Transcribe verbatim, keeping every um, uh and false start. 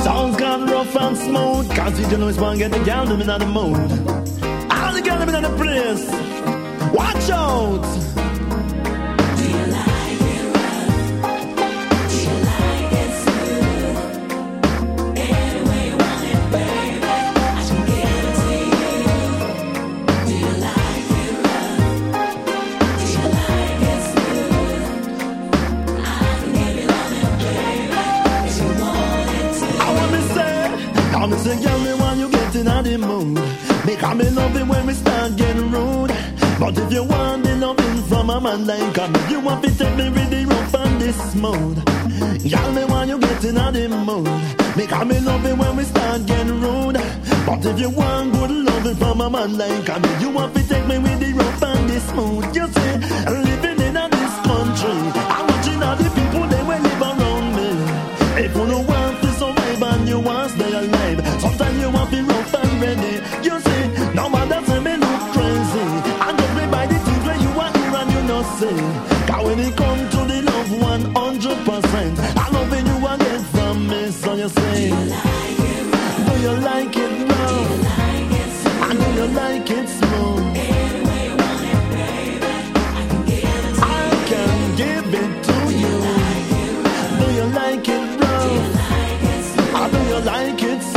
Sounds gone rough and smooth, cause you know it's one get the gal them in the mood. All the gal them in the place. Watch out! Do you like it rough? Do you like it smooth? Any way you want it, baby, I can give it to you. Do you like it rough? Do you like it smooth? I can give you all it, baby, if you want it to. I want me say, I me say, girl, me want you get in the mood. Make me love it when we start getting rude. But if you want the loving from a man like me, you want to take me really rough and this smooth. Y'all me want you get in the mood. Make me love it when we start getting rude. But if you want good loving from a man like me, you want to take me really rough and this smooth. You see, living in this country, I'm watching all the people they will live around me. If you don't want to survive and you want to stay alive, sometimes you want to be rough and ready. You see, no matter say me look crazy, cause when it comes to the love one hundred percent, I love when you want it from me. So you say, do you like it now? I know you like it smooth. Any way you want it, baby, I can give it to you. I can give it to you. Do you like it rough? Do you like it smooth? I do you like it smooth?